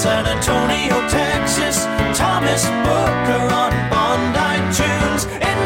San Antonio, Texas. Thomas Booker on Bondi Tunes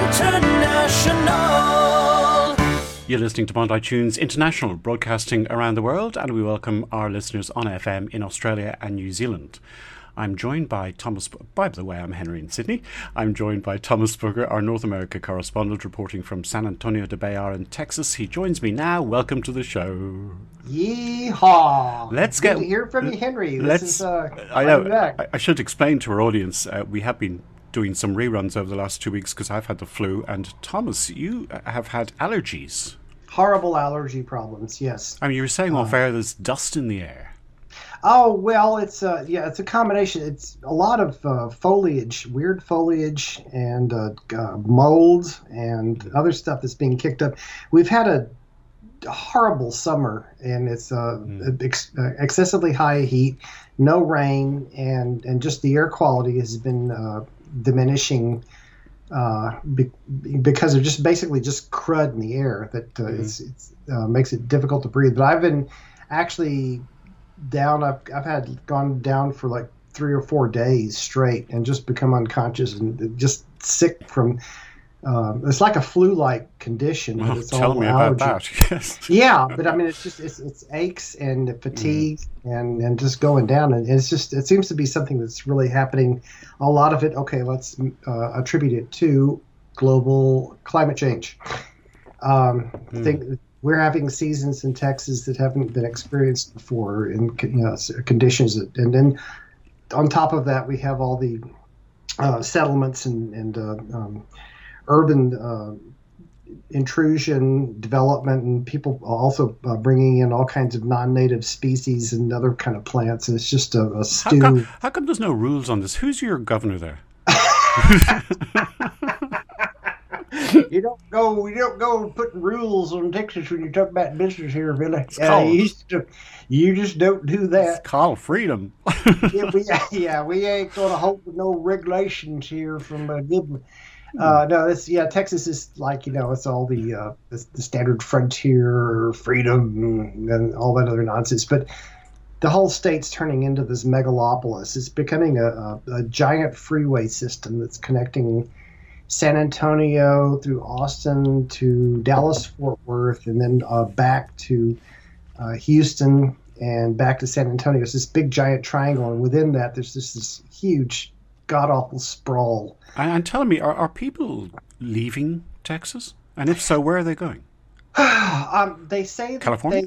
International. You're listening to Bondi Tunes International, broadcasting around the world, and we welcome our listeners on FM in Australia and New Zealand. I'm joined by Thomas... By the way, I'm Henry in Sydney. I'm joined by Thomas Booker, our North America correspondent, reporting from San Antonio de Bayar in Texas. He joins me now. Welcome to the show. Yeehaw! Let's Good to hear from you, Henry. I know. I should explain to our audience, we have been doing some reruns over the last 2 weeks because I've had the flu, and Thomas, you have had allergies. Horrible allergy problems, yes. I mean, you were saying off air there's dust in the air. Oh, well, it's a combination. It's a lot of foliage, weird foliage, and mold and other stuff that's being kicked up. We've had a horrible summer, and it's excessively high heat, no rain, and just the air quality has been diminishing because of just basically just crud in the air that makes it difficult to breathe. But I've been actually down. I've had gone down for like 3 or 4 days straight and just become unconscious and just sick from. It's like a flu-like condition. Well, it's tell all me allergy. about that. Yes. Yeah, but I mean, it's aches and fatigue and just going down, and it seems to be something that's really happening. A lot of it. Okay, let's attribute it to global climate change. I think we're having seasons in Texas that haven't been experienced before in conditions and then on top of that we have all the settlements and urban intrusion, development, and people also bringing in all kinds of non-native species and other kind of plants, and it's just a stew. How come there's no rules on this? Who's your governor there? You don't go putting rules on Texas when you talk about business here, Billy. You just don't do that. It's called freedom. we ain't gonna hold no regulations here from Gibbon. No, Texas is like, it's all the standard frontier, freedom, and all that other nonsense. But the whole state's turning into this megalopolis. It's becoming a giant freeway system that's connecting San Antonio through Austin to Dallas-Fort Worth, and then back to Houston and back to San Antonio. It's this big giant triangle, and within that there's just this huge god-awful sprawl. And tell me, are people leaving Texas? And if so, where are they going? They say that California?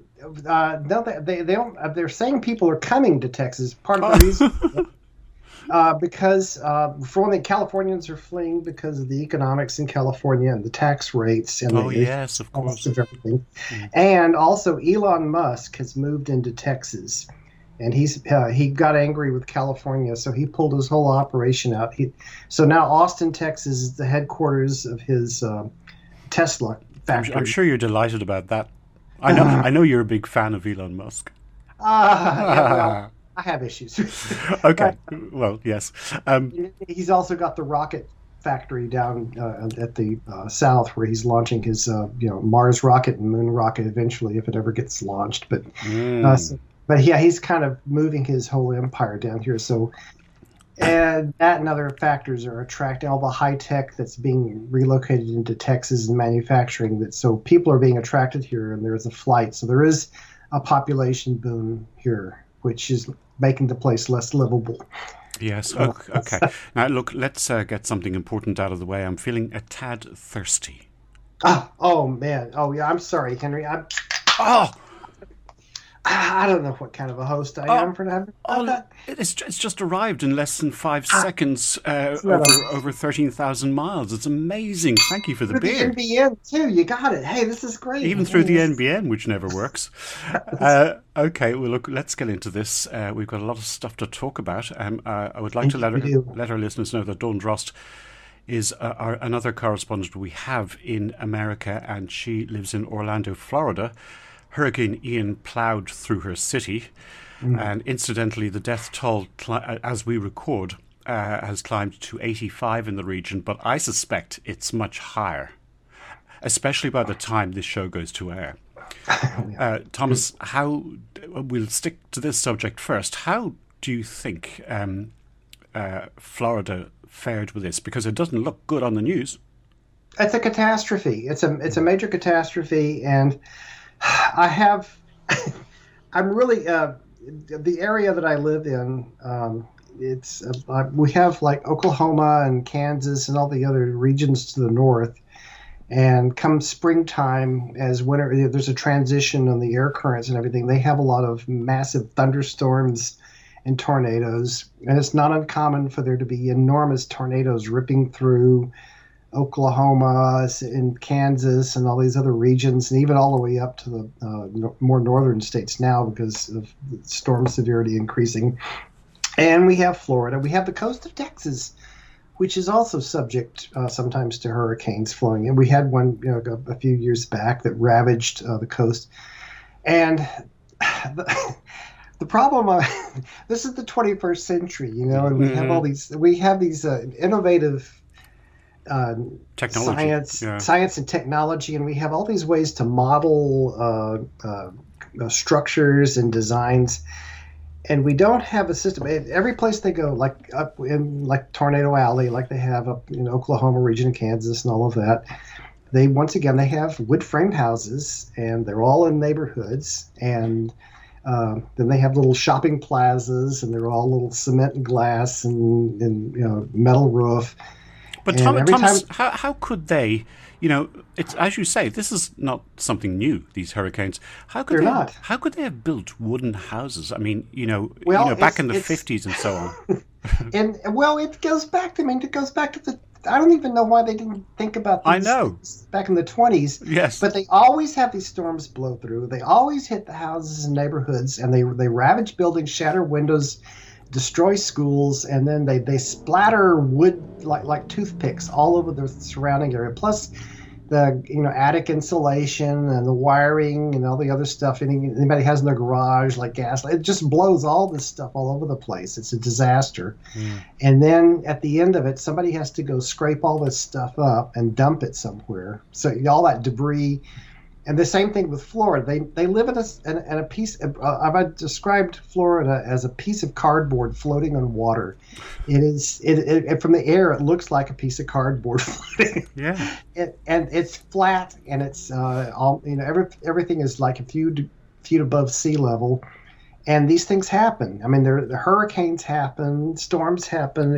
They don't. They're saying people are coming to Texas. Part of the reason, because for one thing, Californians are fleeing because of the economics in California and the tax rates and yes, of course, of everything. And also, Elon Musk has moved into Texas. And he got angry with California, so he pulled his whole operation out. So now Austin, Texas, is the headquarters of his Tesla factory. I'm sure you're delighted about that. I know you're a big fan of Elon Musk. I have issues. Okay, well, yes. He's also got the rocket factory down at the south, where he's launching his Mars rocket and Moon rocket eventually, if it ever gets launched. But yeah, he's kind of moving his whole empire down here. So, and that and other factors are attracting all the high tech that's being relocated into Texas and manufacturing. So people are being attracted here, and there's a flight. So there is a population boom here, which is making the place less livable. Yes. Okay. Now look, let's get something important out of the way. I'm feeling a tad thirsty. Oh man. Oh yeah. I'm sorry, Henry. I don't know what kind of a host I am for that. It's just arrived in less than 5 seconds over 13,000 miles. It's amazing. Thank you for the beer. The NBN too. You got it. Hey, this is great. Even through the NBN, which never works. Okay, well look, let's get into this. We've got a lot of stuff to talk about. I would like to let our listeners know that Dawn Drost is another correspondent we have in America, and she lives in Orlando, Florida. Hurricane Ian plowed through her city, and incidentally, the death toll, as we record, has climbed to 85 in the region, but I suspect it's much higher, especially by the time this show goes to air. Thomas, we'll stick to this subject first. How do you think Florida fared with this? Because it doesn't look good on the news. It's a catastrophe. It's a major catastrophe, and I'm really the area that I live in. We have like Oklahoma and Kansas and all the other regions to the north. And come springtime, as winter, there's a transition on the air currents and everything. They have a lot of massive thunderstorms and tornadoes, and it's not uncommon for there to be enormous tornadoes ripping through Oklahoma and Kansas and all these other regions, and even all the way up to the more northern states now because of storm severity increasing. And we have Florida. We have the coast of Texas, which is also subject sometimes to hurricanes flowing in. We had one a few years back that ravaged the coast. And the problem, this is the 21st century, and we have these innovative science and technology, and we have all these ways to model structures and designs. And we don't have a system. Every place they go, like up in like Tornado Alley, like they have up in Oklahoma region, Kansas, and all of that, they have wood framed houses, and they're all in neighborhoods. And then they have little shopping plazas, and they're all little cement and glass and metal roof. But Thomas, how could they? It's as you say. This is not something new. These hurricanes. How could they have built wooden houses? I mean, back in the 50s and so on. And it goes back to the. I don't even know why they didn't think about these things back in the 20s. Yes, but they always have these storms blow through. They always hit the houses and neighborhoods, and they ravage buildings, shatter windows, destroy schools, and then they splatter wood like toothpicks all over the surrounding area. Plus, the attic insulation and the wiring and all the other stuff anybody has in their garage, like gas, it just blows all this stuff all over the place. It's a disaster. And then at the end of it, somebody has to go scrape all this stuff up and dump it somewhere. So all that debris. And the same thing with Florida. They live in a piece. I've described Florida as a piece of cardboard floating on water. It is. It from the air, it looks like a piece of cardboard floating. Yeah. And it's flat, and it's everything is like a few feet above sea level. And these things happen. I mean, the hurricanes happen, storms happen.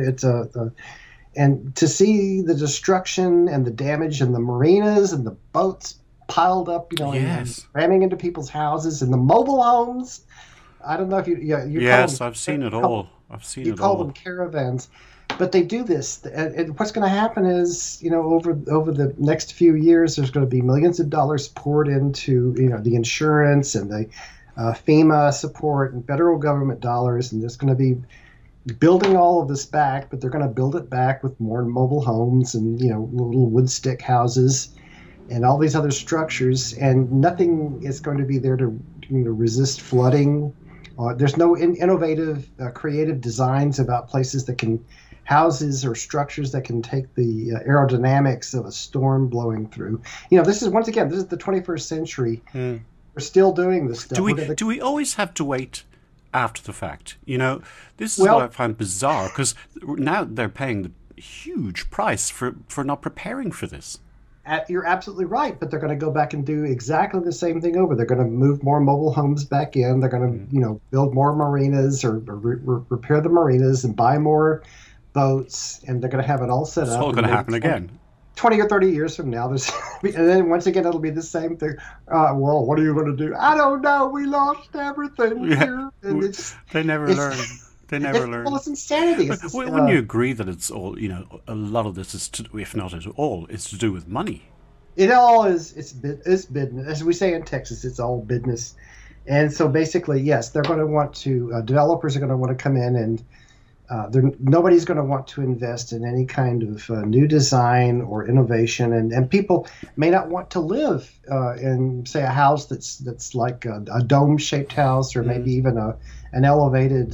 And to see the destruction and the damage and the marinas and the boats piled up, and ramming into people's houses and the mobile homes. I don't know if I've seen it all. You call them caravans, but they do this. And what's going to happen is, over the next few years, there's going to be millions of dollars poured into, the insurance and the FEMA support and federal government dollars, and there's going to be building all of this back, but they're going to build it back with more mobile homes and little wood stick houses and all these other structures, and nothing is going to be there to resist flooding. There's no innovative, creative designs about places that can houses or structures that can take the aerodynamics of a storm blowing through. This is the 21st century. We're still doing this stuff. Do we always have to wait after the fact? This is what I find bizarre, because now they're paying the huge price for not preparing for this. You're absolutely right, but they're going to go back and do exactly the same thing over. They're going to move more mobile homes back in. They're going to, build more marinas or repair the marinas and buy more boats, and they're going to have it all set up. It's all going to happen again. 20 or 30 years from now, and then once again it'll be the same thing. Well, what are you going to do? I don't know. We lost everything here. And they never learn. They never learn. Well, it's insanity. Wouldn't you agree that it's all, a lot of this is, if not at all, is to do with money? It all is. It's business. As we say in Texas, it's all business. And so basically, yes, they're going to want to, developers are going to want to come in and nobody's going to want to invest in any kind of new design or innovation. And people may not want to live in, say, a house that's like a dome-shaped house, or maybe even an elevated,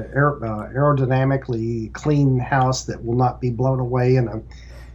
aerodynamically clean house that will not be blown away in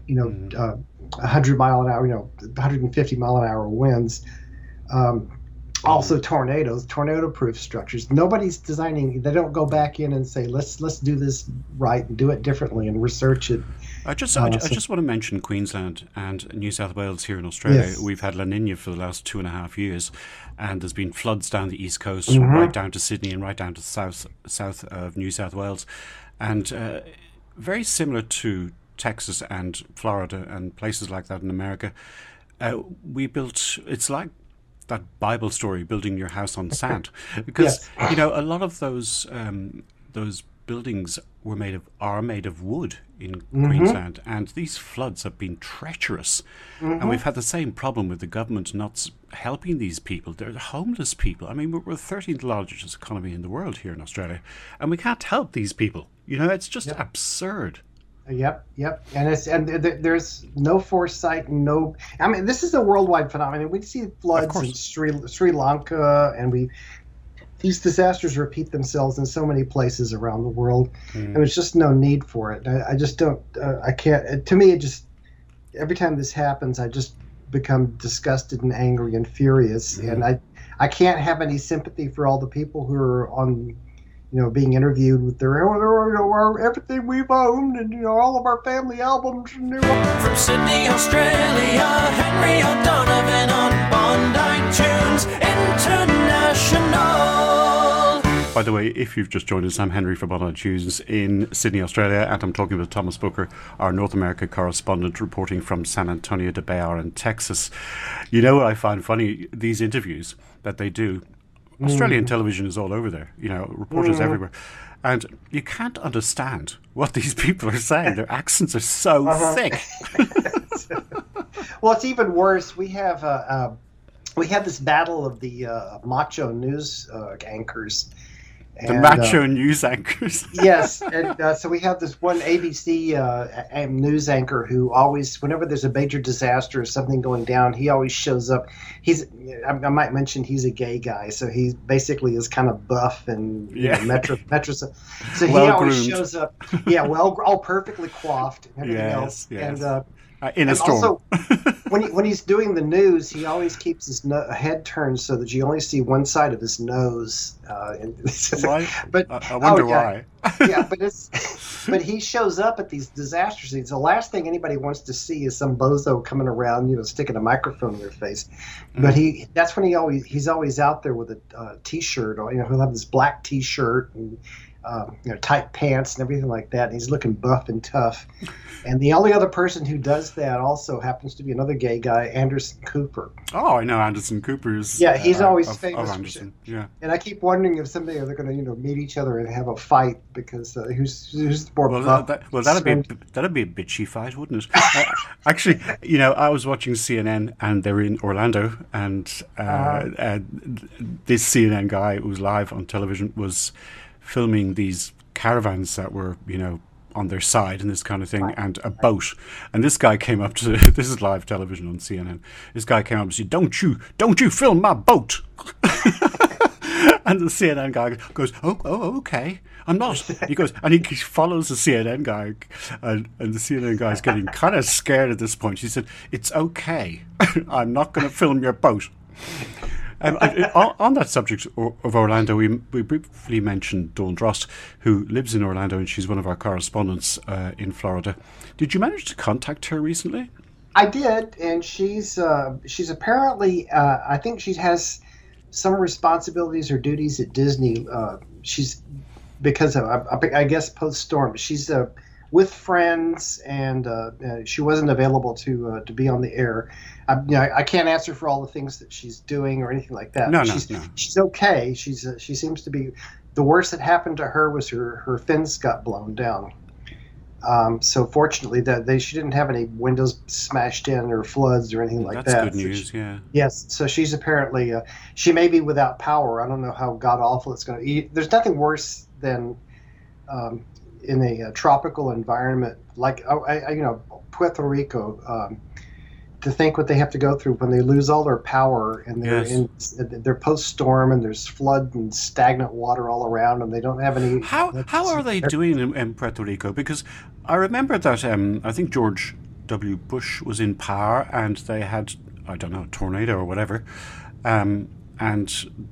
100 mile an hour, 150 mile an hour winds. Also, tornado-proof structures. Nobody's designing. They don't go back in and say, let's do this right and do it differently and research it. I just want to mention Queensland and New South Wales here in Australia. Yes. We've had La Nina for the last 2.5 years, and there's been floods down the east coast, Mm-hmm. right down to Sydney and right down to south of New South Wales, and very similar to Texas and Florida and places like that in America. We built. It's like that Bible story, building your house on sand, because Yes. a lot of those buildings are made of wood in Queensland, and these floods have been treacherous. And we've had the same problem with the government not helping these people. They're homeless people. I mean, we're the 13th largest economy in the world here in Australia, and we can't help these people. It's just absurd. Yep. And there's no foresight, no. I mean, this is a worldwide phenomenon. We see floods in Sri Lanka, and these disasters repeat themselves in so many places around the world, and there's just no need for it. I just don't. I can't. To me, it just every time this happens, I just become disgusted and angry and furious, and I can't have any sympathy for all the people who are on. Being interviewed with everything we've owned and all of our family albums. From Sydney, Australia, Henry O'Donovan on Bondi Tunes International. By the way, if you've just joined us, I'm Henry from Bondi Tunes in Sydney, Australia, and I'm talking with Thomas Booker, our North America correspondent, reporting from San Antonio de Bayard in Texas. What I find funny? These interviews that they do. Australian television is all over there, reporters everywhere. And you can't understand what these people are saying. Their accents are so thick. Well, it's even worse. We have this battle of the macho news anchors. The macho news anchors. Yes, and so we have this one ABC news anchor who always, whenever there's a major disaster or something going down, he always shows up. I might mention he's a gay guy, so he basically is kind of buff and metro. So he always shows up. Yeah, all perfectly coiffed and everything else. Yes. And in a storm. Also, when he's doing the news, he always keeps his head turned so that you only see one side of his nose. Right? But I wonder why. But he shows up at these disaster scenes. The last thing anybody wants to see is some bozo coming around, sticking a microphone in their face. But that's when he's always out there with a t-shirt, or he'll have this black t-shirt and tight pants and everything like that. And he's looking buff and tough. And the only other person who does that also happens to be another gay guy, Anderson Cooper. Oh, I know Anderson Cooper's. Yeah, he's always famous. Anderson. Yeah. And I keep wondering if someday they're going to, meet each other and have a fight because who's more buff. That'd be a bitchy fight, wouldn't it? Actually, I was watching CNN and they're in Orlando, and this CNN guy who was live on television was filming these caravans that were, on their side and this kind of thing, and a boat. And this guy came up to, this is live television on CNN, this guy came up and said, don't you film my boat. And the CNN guy goes, oh, okay, I'm not. He goes, and he follows the CNN guy, and the CNN guy's getting kind of scared at this point. He said, it's okay, I'm not going to film your boat. On that subject of Orlando, we briefly mentioned Dawn Drost, who lives in Orlando, and she's one of our correspondents in Florida. Did you manage to contact her recently? I did, and she's apparently, I think she has some responsibilities or duties at Disney. She's, because of, I guess, post-storm, she's with friends, and she wasn't available to be on the air. I can't answer for all the things that she's doing or anything like that. No. She's okay. She seems to be. The worst that happened to her was her fins got blown down. So fortunately, she didn't have any windows smashed in or floods or anything like that. That's good news. Yeah. Yes. So she's apparently she may be without power. I don't know how god awful it's going to be. There's nothing worse than in a tropical environment like Puerto Rico. To think what they have to go through when they lose all their power and they're post-storm and there's flood and stagnant water all around and they don't have any. How are they doing in Puerto Rico? Because I remember that I think George W. Bush was in power and they had, I don't know, a tornado or whatever, and and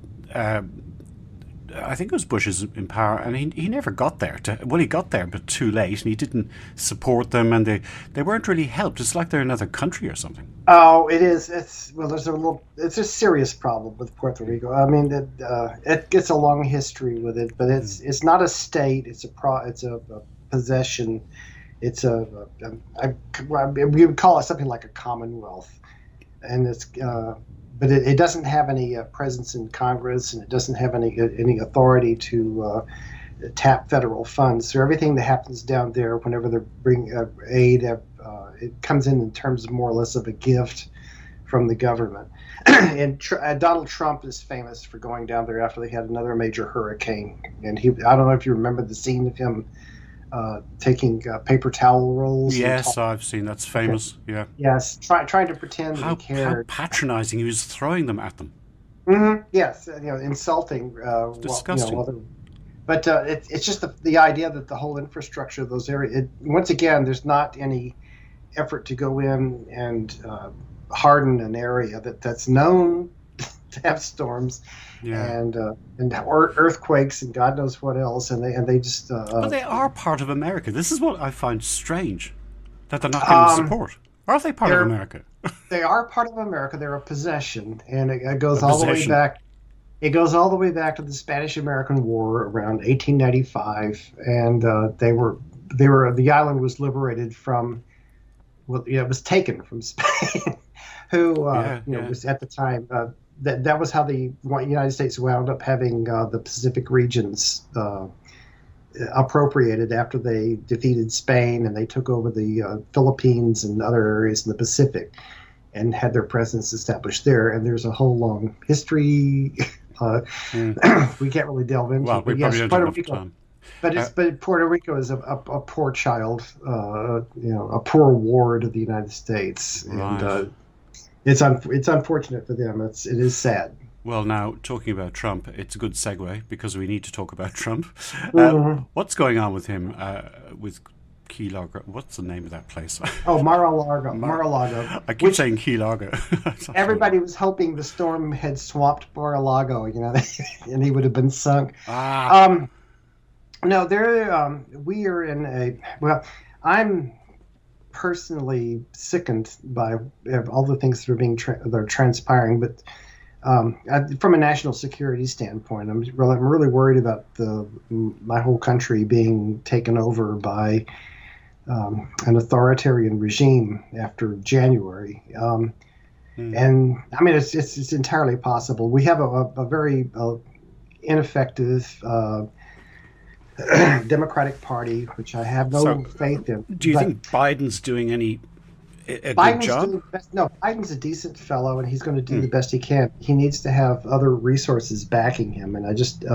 I think it was Bush is in power, and he never got there. He got there, but too late, and he didn't support them, and they weren't really helped. It's like they're another country or something. Oh, it is. It's a serious problem with Puerto Rico. I mean, it gets a long history with it, but it's not a state. It's a possession. It's we would call it something like a commonwealth, and but it doesn't have any presence in Congress, and it doesn't have any authority to tap federal funds. So everything that happens down there, whenever they bring aid, it comes in terms of more or less of a gift from the government. And Donald Trump is famous for going down there after they had another major hurricane. And I don't know if you remember the scene of him taking paper towel rolls. Yes, I've seen. That's famous. Yeah. Yes, trying to pretend he cared. How patronizing! He was throwing them at them. Mm-hmm. Yes, insulting. Disgusting. But it's just the idea that the whole infrastructure of those areas. Once again, there's not any effort to go in and harden an area that's known to have storms. Yeah. And earthquakes and God knows what else, and they just. But they are part of America. This is what I find strange, that they're not getting support. Are they part of America? They are part of America. They're a possession, and it goes all the way back. It goes all the way back to the Spanish-American War around 1895, and the island was liberated from. Well, it was taken from Spain, who was at the time. That was how the United States wound up having the Pacific regions appropriated after they defeated Spain, and they took over the Philippines and other areas in the Pacific and had their presence established there. And there's a whole long history we can't really delve into. Well, we probably don't have enough time. But Puerto Rico is a poor child, a poor ward of the United States, right. And it's unfortunate for them. It is sad. Well, now talking about Trump, it's a good segue because we need to talk about Trump. What's going on with him? With Key Largo? What's the name of that place? Oh, Mar-a-Lago. Mar-a-Lago. I keep saying Key Largo. Everybody was hoping the storm had swamped Mar-a-Lago, and he would have been sunk. No, we are in a. Well, I'm personally sickened by all the things that are that are transpiring, but from a national security standpoint, I'm really worried about my whole country being taken over by an authoritarian regime after January. And I mean, it's entirely possible. We have a very ineffective. Democratic Party, which I have no faith in. Do you think Biden's doing a good job? Biden's a decent fellow, and he's going to do the best he can. He needs to have other resources backing him, and I just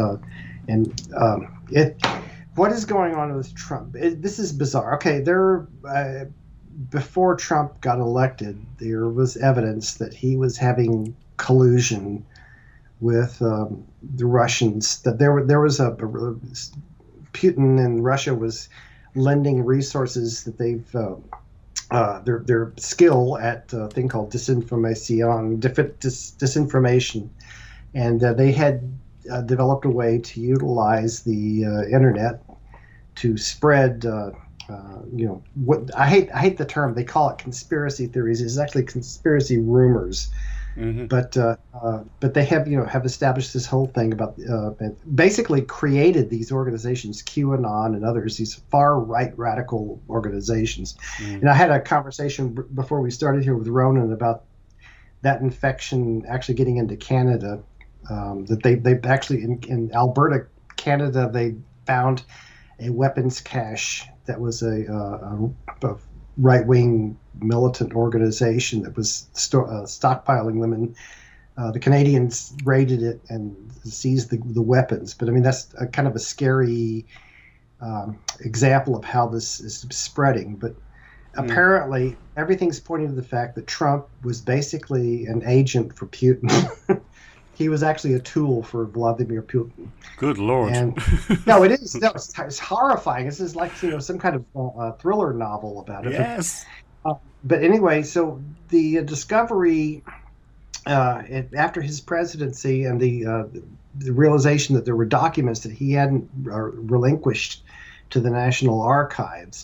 what is going on with Trump? This is bizarre. Okay, before Trump got elected, there was evidence that he was having collusion with the Russians. That there was Putin and Russia was lending resources that they've their skill at a thing called disinformation, and they had developed a way to utilize the internet to spread. What I hate the term. They call it conspiracy theories. It's actually conspiracy rumors. Mm-hmm. But they have established this whole thing about basically created these organizations, QAnon and others, these far right radical organizations. Mm-hmm. And I had a conversation before we started here with Ronan about that infection actually getting into Canada. That they've actually in Alberta, Canada, they found a weapons cache that was a right-wing militant organization that was stockpiling them, and the Canadians raided it and seized the weapons. But I mean, that's kind of a scary example of how this is spreading. But apparently, everything's pointing to the fact that Trump was basically an agent for Putin. He was actually a tool for Vladimir Putin. Good Lord. And, no, it is. No, it's horrifying. This is like some kind of thriller novel about it. Yes. But anyway, so the discovery after his presidency and the realization that there were documents that he hadn't relinquished to the National Archives,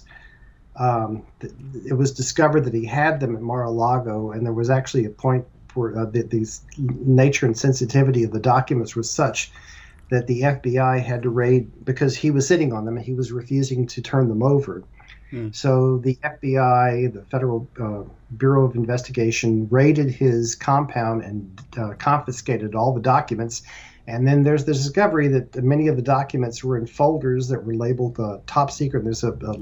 it was discovered that he had them at Mar-a-Lago, and there was actually a point where these nature and sensitivity of the documents was such that the FBI had to raid because he was sitting on them and he was refusing to turn them over. So the FBI, the Federal Bureau of Investigation, raided his compound and confiscated all the documents. And then there's the discovery that many of the documents were in folders that were labeled top secret. There's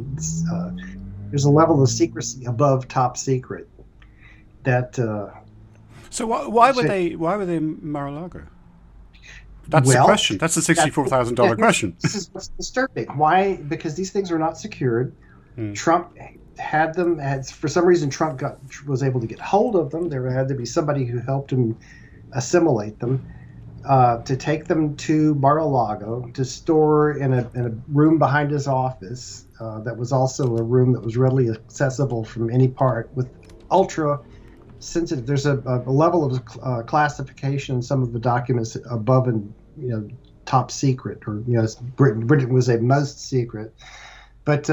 a level of secrecy above top secret. That. So why were they in Mar-a-Lago? That's the question. That's the $64,000 question. This is what's disturbing. Why? Because these things are not secured. Trump had them. For some reason, Trump was able to get hold of them. There had to be somebody who helped him assimilate them, to take them to Mar-a-Lago to store in a room behind his office. That was also a room that was readily accessible from any part with ultra sensitive. There's a level of classification in some of the documents above and top secret, or Britain was a most secret, but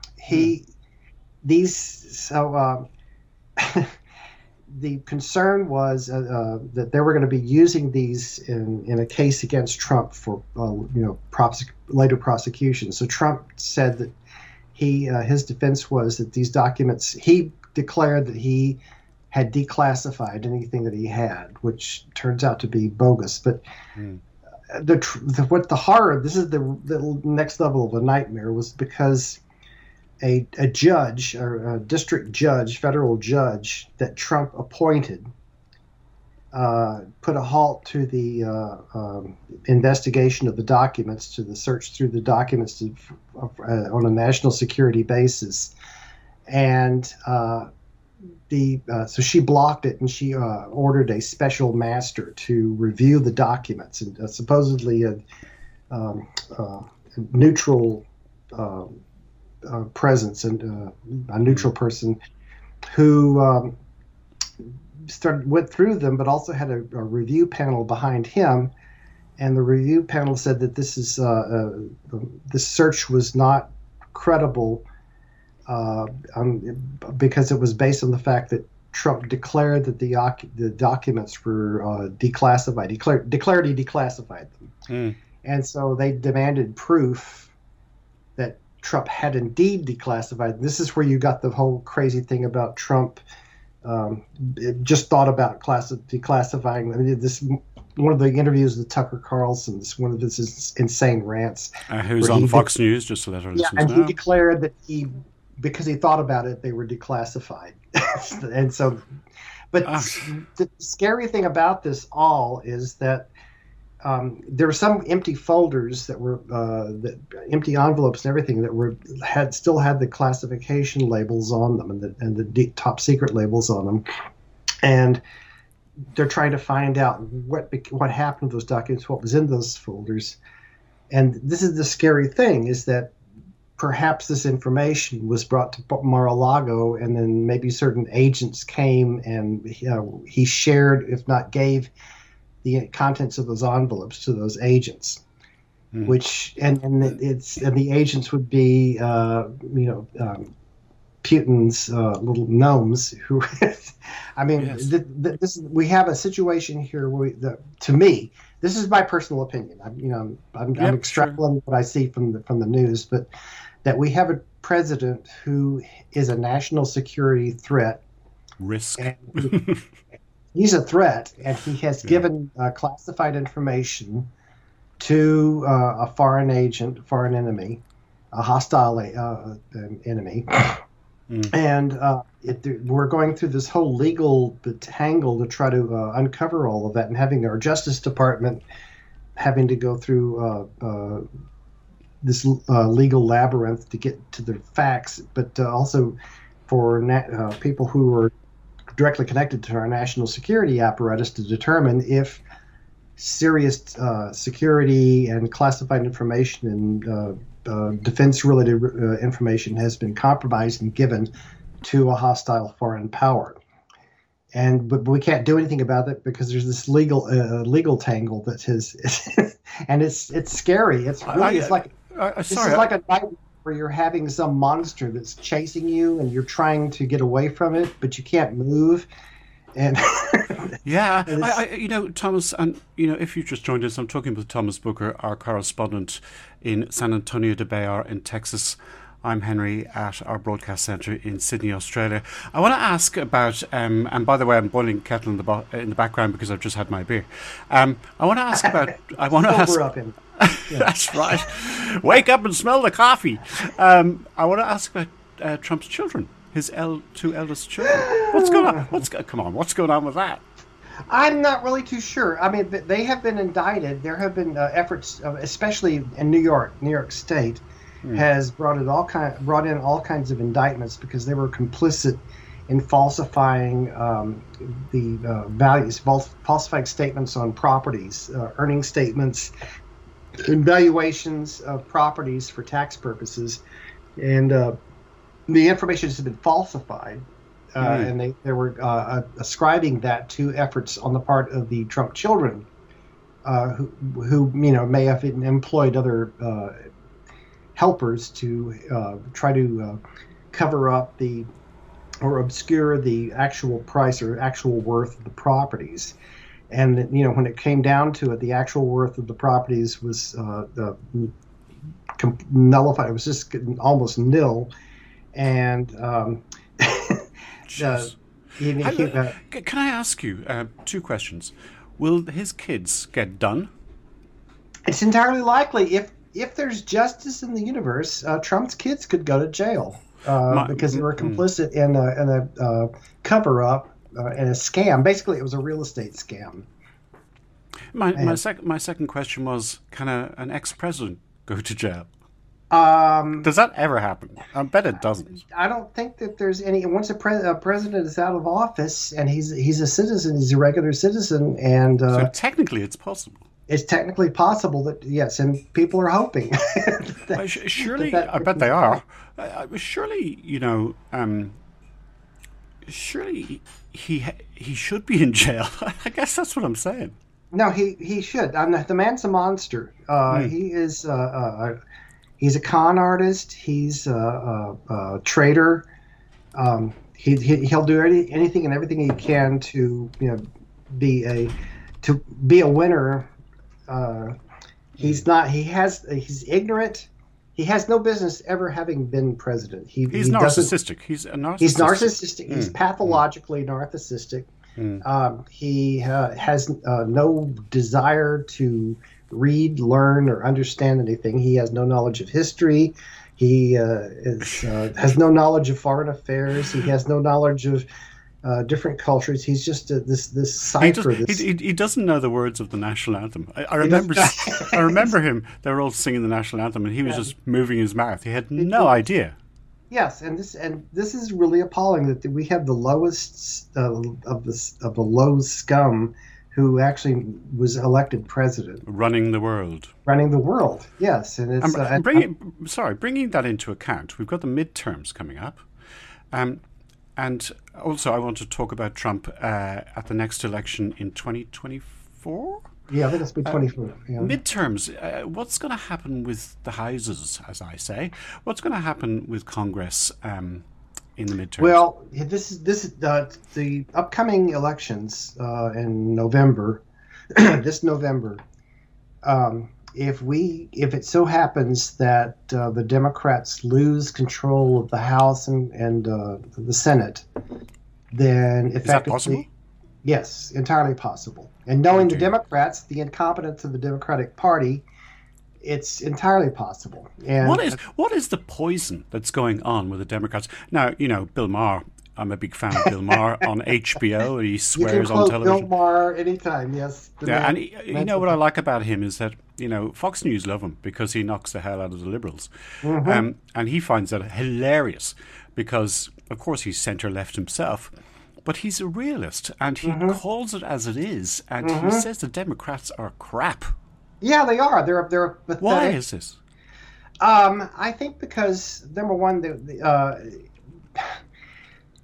the concern was that they were going to be using these in a case against Trump for later prosecution. So Trump said that his defense was that these documents, he declared that he had declassified anything that he had, which turns out to be bogus. But the horror, this is the next level of a nightmare, was because a judge, or a district judge, federal judge that Trump appointed, put a halt to the investigation of the documents, to the search through the documents on a national security basis. And so she blocked it, and she ordered a special master to review the documents, and supposedly a neutral presence and a neutral person who went through them, but also had a review panel behind him. And the review panel said that this search was not credible because it was based on the fact that Trump declared that the documents were declassified. Declared he declassified them. And so they demanded proof that Trump had indeed declassified. This is where you got the whole crazy thing about Trump just thought about declassifying. I mean, this one of the interviews with Tucker Carlson, one of his insane rants. Who's on Fox News, just to let our listeners know. And he declared that because he thought about it, they were declassified. And so, but the scary thing about this all is that there were some empty folders that were empty envelopes and everything that still had the classification labels on them and the top secret labels on them, and they're trying to find out what happened to those documents, what was in those folders. And this is the scary thing, is that perhaps this information was brought to Mar-a-Lago, and then maybe certain agents came and he shared, if not gave, the contents of those envelopes to those agents, which and the agents would be Putin's little gnomes who. I mean, yes. We have a situation here where, to me, this is my personal opinion. I'm extrapolating what I see from the news, but that we have a president who is a national security threat. Risk. He's a threat, and he has given classified information to a foreign agent, foreign enemy, a hostile enemy. And we're going through this whole legal tangle to try to uncover all of that, and having our Justice Department having to go through this legal labyrinth to get to the facts, but also for people who are directly connected to our national security apparatus to determine if serious security and classified information and defense-related information has been compromised and given to a hostile foreign power. but we can't do anything about it because there's this legal tangle that is, and it's scary. It's really it's like this is like a nightmare where you're having some monster that's chasing you and you're trying to get away from it, but you can't move. And yeah, Thomas, and if you just joined us, I'm talking with Thomas Booker, our correspondent in San Antonio de Bayar in Texas. I'm Henry at our broadcast centre in Sydney, Australia. I want to ask about, and by the way, I'm boiling kettle in the background because I've just had my beer. I want to ask about. I want to ask. Up in. Yeah. That's right. Wake up and smell the coffee. I want to ask about Trump's children. His two eldest children. What's going on? Come on, what's going on with that? I'm not really too sure. I mean, they have been indicted. There have been efforts, especially in New York State, has brought in all kinds of indictments because they were complicit in falsifying the values, falsifying statements on properties, earning statements, and valuations of properties for tax purposes, and the information has been falsified, and they were ascribing that to efforts on the part of the Trump children, who may have employed other helpers to try to cover up or obscure the actual price or actual worth of the properties. And when it came down to it, the actual worth of the properties was nullified. It was just almost nil. And can I ask you two questions? Will his kids get done? It's entirely likely. If there's justice in the universe, Trump's kids could go to jail because they were complicit in a cover-up and a scam. Basically, it was a real estate scam. My second question was: can an ex-president go to jail? Does that ever happen? I bet it doesn't. I don't think that there's any. Once a president is out of office and he's a citizen, he's a regular citizen, and so technically it's possible. It's technically possible that yes, and people are hoping. Surely, I bet they are. Surely, surely he should be in jail. I guess that's what I'm saying. No, he should. The man's a monster. He is. He's a con artist. He's a traitor. He'll do anything and everything he can to be a winner. He's not. He's ignorant. He has no business ever having been president. He's narcissistic. He's a narcissist. He's narcissistic. He's pathologically narcissistic. He has no desire to read, learn, or understand anything. He has no knowledge of history. He has no knowledge of foreign affairs. He has no knowledge of different cultures. He's just this cipher. He doesn't know the words of the national anthem. I remember him. They were all singing the national anthem, and he was just moving his mouth. He had no idea. Yes, and this is really appalling that we have the lowest of the low scum who actually was elected president, running the world. Yes, and it's bringing that into account. We've got the midterms coming up, and also I want to talk about Trump at the next election in 2024. Yeah, I think it's been 24. Yeah. Midterms. What's going to happen with the houses, as I say? What's going to happen with Congress in the midterms? Well, this is the upcoming elections in November. This November, if it so happens that the Democrats lose control of the House and the Senate, then effectively, is that possible? Yes, entirely possible. And knowing the Democrats, the incompetence of the Democratic Party, it's entirely possible. And what is the poison that's going on with the Democrats? Now, Bill Maher. I'm a big fan of Bill Maher on HBO. He swears on television. Bill Maher anytime, yes. And you know what I like about him is that Fox News love him because he knocks the hell out of the liberals, and he finds that hilarious because, of course, he's centre-left himself. But he's a realist, and he calls it as it is, and he says the Democrats are crap. Yeah, they are. They're pathetic. Why is this? I think because, number one,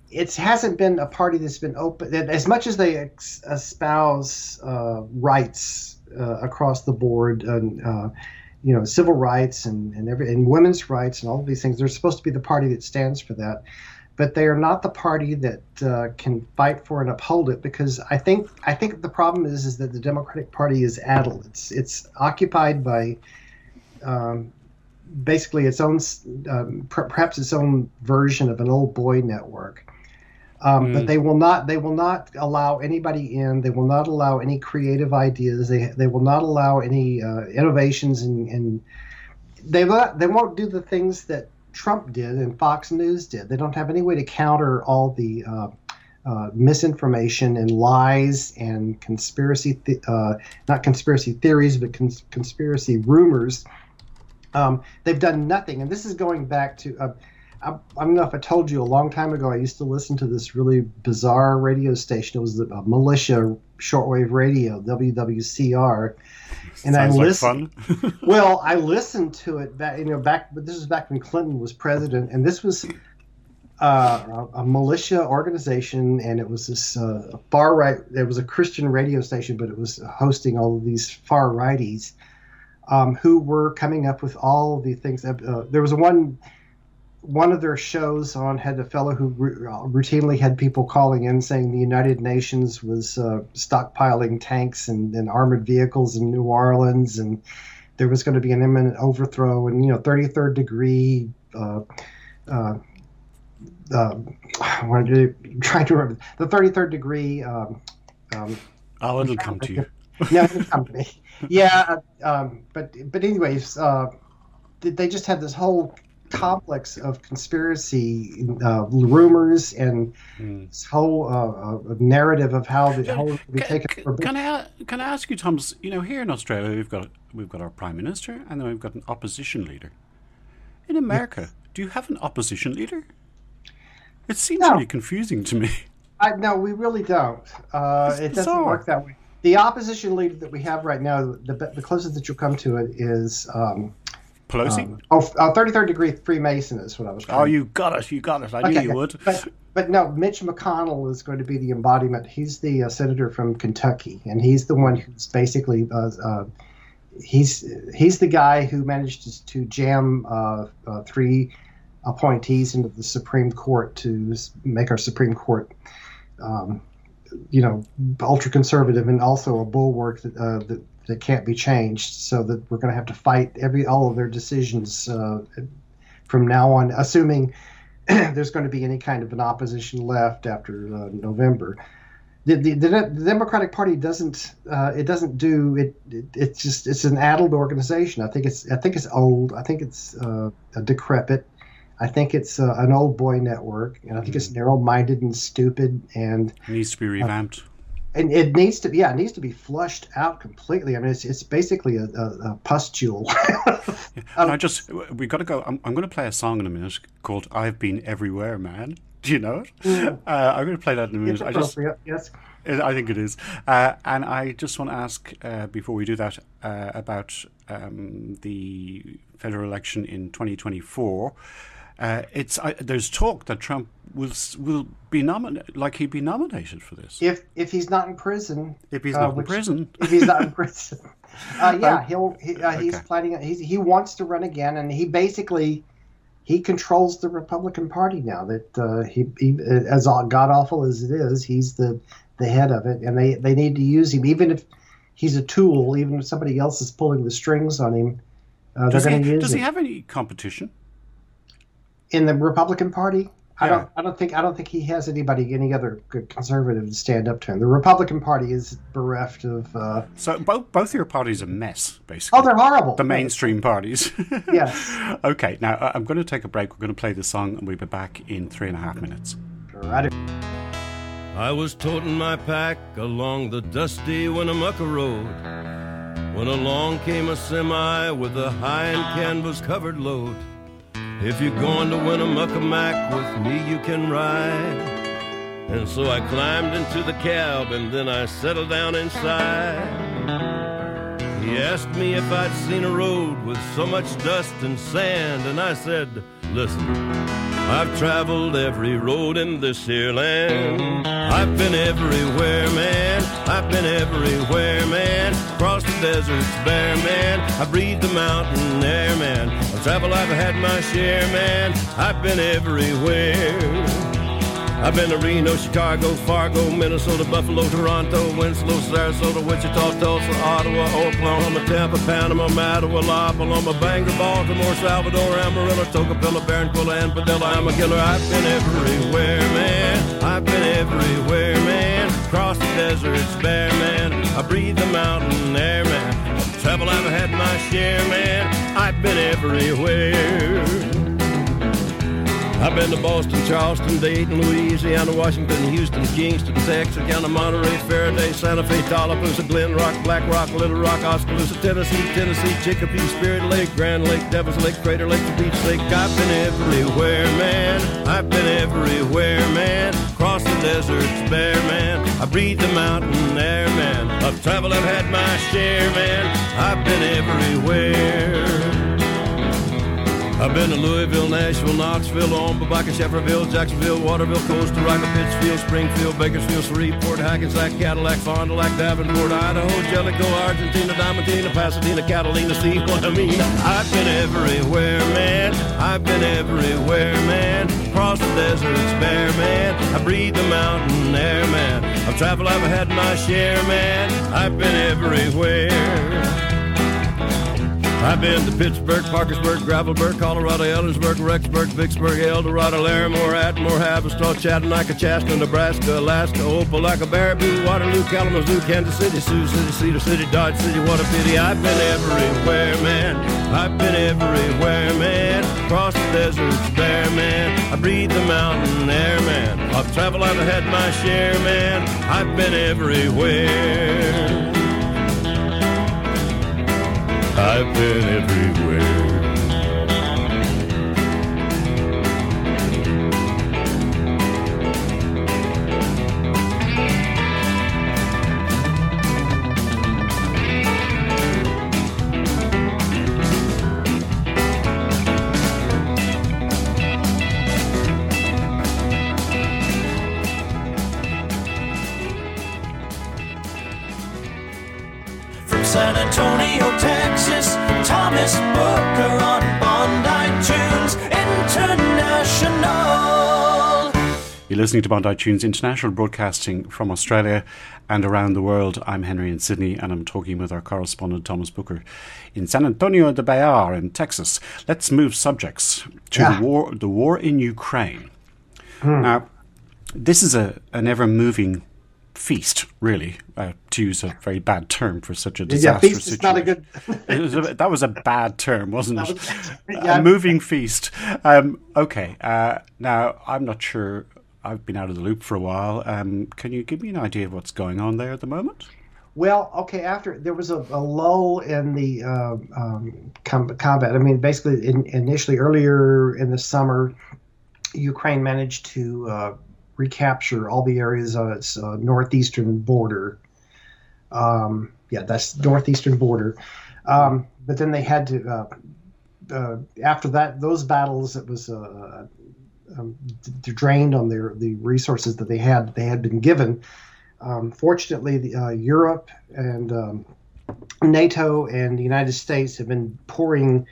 it hasn't been a party that's been open as much as they espouse rights across the board, and civil rights and women's rights and all of these things. They're supposed to be the party that stands for that, but they are not the party that can fight for and uphold it. Because I think the problem is that the Democratic Party is addled. It's occupied by basically its own, perhaps its own version of an old boy network. But they will not allow anybody in. They will not allow any creative ideas. They will not allow any innovations, and they won't do the things that Trump did and Fox News did. They don't have any way to counter all the misinformation and lies and conspiracy, not conspiracy theories, but conspiracy rumors. They've done nothing, and this is going back to. I don't know if I told you a long time ago, I used to listen to this really bizarre radio station. It was a militia shortwave radio, WWCR. And Sounds like fun. Well, I listened to it back, but this was back when Clinton was president. And this was a militia organization. And it was this far right. It was a Christian radio station, but it was hosting all of these far righties who were coming up with all the things. There was one of their shows had a fellow who routinely had people calling in saying the United Nations was stockpiling tanks and armored vehicles in New Orleans, and there was going to be an imminent overthrow, and 33rd degree. I'm trying to remember the 33rd degree. It'll come to you. No, it'll come to me. Yeah, but anyways, they just had this whole complex of conspiracy rumors and this whole narrative of how it will be taken. Can I ask you, Thomas? Here in Australia, we've got our Prime Minister, and then we've got an opposition leader. In America, do you have an opposition leader? It seems really confusing to me. No, we really don't. It doesn't work that way. The opposition leader that we have right now, the closest that you'll come to it is. Pelosi? 33rd degree Freemason is what I was trying. Oh, you got it. I knew you would. But no, Mitch McConnell is going to be the embodiment. He's the senator from Kentucky, and he's the one who's basically he's the guy who managed to jam 3 appointees into the Supreme Court to make our Supreme Court, ultra conservative and also a bulwark that can't be changed, so that we're going to have to fight all of their decisions from now on, assuming there's going to be any kind of an opposition left after November. The Democratic Party doesn't do it. It's an addled organization. I think it's old. I think it's decrepit. I think it's an old boy network, and I think it's narrow-minded and stupid, and it needs to be revamped. And it needs to be flushed out completely. I mean, it's basically a pustule. We got to go. I'm going to play a song in a minute called "I've Been Everywhere, Man." Do you know it? Yeah. I'm going to play that in a minute. Yes. I think it is. And I just want to ask before we do that about the federal election in 2024. There's talk that Trump will be nominated, he'd be nominated for this if he's not in prison. If he's not in prison. If he's not in prison, he's planning. He wants to run again, and he controls the Republican Party now. That he as god awful as it is, he's the head of it, and they need to use him, even if he's a tool. Even if somebody else is pulling the strings on him, they're going to use him. Does he have any competition in the Republican Party? Yeah. I don't think he has any other good conservative to stand up to him. The Republican Party is bereft of. So both your parties are a mess, basically. Oh, they're horrible. The mainstream parties. Yes. Okay, now I'm going to take a break. We're going to play this song, and we'll be back in 3.5 minutes. Right. I was toting my pack along the dusty Winnemucca Road when along came a semi with a high and canvas-covered load. If you're going to Winnemucca Mac with me, you can ride. And so I climbed into the cab and then I settled down inside. He asked me if I'd seen a road with so much dust and sand, and I said, Listen, I've traveled every road in this here land. I've been everywhere, man. I've been everywhere, man. Across the deserts bare, man. I breathe the mountain air, man. I've traveled, I've had my share, man. I've been everywhere. I've been to Reno, Chicago, Fargo, Minnesota, Buffalo, Toronto, Winslow, Sarasota, Wichita, Tulsa, Ottawa, Oklahoma, Tampa, Panama, Mattawa, La Paloma, Bangor, Baltimore, Salvador, Amarillo, Tocopilla, Barranquilla, and Padilla. I'm a killer. I've been everywhere, man. I've been everywhere, man. Across the deserts bare, man. I breathe the mountain air, man. Travel, I've had my share, man. I've been everywhere. I've been to Boston, Charleston, Dayton, Louisiana, Washington, Houston, Kingston, Texarkana, Monterey, Faraday, Santa Fe, Tallapoosa, Glen Rock, Black Rock, Little Rock, Oskaloosa, Tennessee, Chicopee, Spirit Lake, Grand Lake, Devil's Lake, Crater Lake, Beach Lake. I've been everywhere, man. I've been everywhere, man. Across the deserts bare, man. I breathe the mountain air, man. I've traveled, I've had my share, man. I've been everywhere. I've been to Louisville, Nashville, Knoxville, Omaha, Shefferville, Jacksonville, Waterville, Costa Rica, Pittsfield, Springfield, Bakersfield, Shreveport, Hackensack, Cadillac, Fond du Lac, Davenport, Idaho, Jellicoe, Argentina, Diamantina, Pasadena, Catalina, see what I mean? I've been everywhere, man. I've been everywhere, man. Across the deserts bare, man. I breathe the mountain air, man. I've traveled, I've had my share, man. I've been everywhere. I've been to Pittsburgh, Parkersburg, Gravelburg, Colorado, Ellensburg, Rexburg, Vicksburg, El Dorado, Larimore, Atmore, Haverstraw, Chattanooga, Chaska, Nebraska, Alaska, Opelika, Baraboo, Waterloo, Kalamazoo, Kansas City, Sioux City, Cedar City, Dodge City. What a pity. I've been everywhere, man. I've been everywhere, man. Across the deserts bare, man. I breathe the mountain air, man. I've traveled, I've had my share, man. I've been everywhere. I've been everywhere. From San Antonio, Texas, Thomas Booker on Bondi Tunes International. You're listening to Bondi Tunes International, broadcasting from Australia and around the world. I'm Henry in Sydney, and I'm talking with our correspondent Thomas Booker in San Antonio de Bayar in Texas. Let's move subjects to the war in Ukraine. Now, this is an ever-moving feast, really, to use a very bad term for such a disastrous feast situation. Is not a good. That was a bad term, wasn't it? A moving feast. Okay. Now, I'm not sure. I've been out of the loop for a while. Can you give me an idea of what's going on there at the moment? Well, okay. After there was a lull in the combat. I mean, basically, initially earlier in the summer, Ukraine managed to recapture all the areas on its northeastern border. That's northeastern border. But then they had to, after that, those battles, it was drained on the resources that they had been given. Fortunately, Europe and NATO and the United States have been pouring